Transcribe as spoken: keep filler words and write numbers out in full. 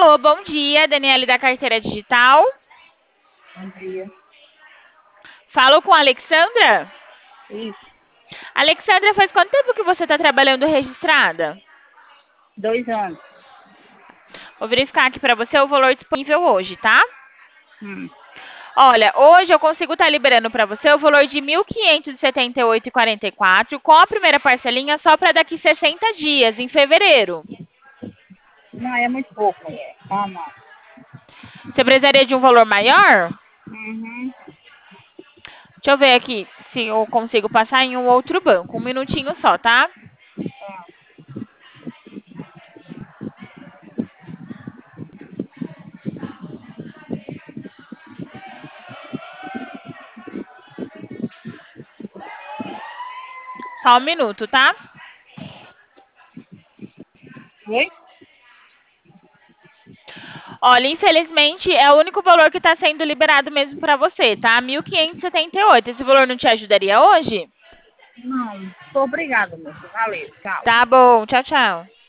Alô, bom dia, Daniele da Carteira Digital. Bom dia. Falo com a Alexandra? Isso, Alexandra, faz quanto tempo que você está trabalhando registrada? dois anos. Vou verificar aqui para você o valor disponível hoje, tá? Hum. Olha, hoje eu consigo estar liberando para você o valor de mil quinhentos e setenta e oito reais e quarenta e quatro centavos com a primeira parcelinha só para daqui sessenta dias, em fevereiro. Não, é muito pouco, mulher. Ah, não. Você precisaria de um valor maior? Uhum. Deixa eu ver aqui se eu consigo passar em um outro banco. Um minutinho só, tá? Ah, Só um minuto, tá? oi? Olha, infelizmente é o único valor que está sendo liberado mesmo para você, tá? mil quinhentos e setenta e oito. Esse valor não te ajudaria hoje? Não, tô obrigada, moça. Valeu, tchau. Tá bom, tchau, tchau.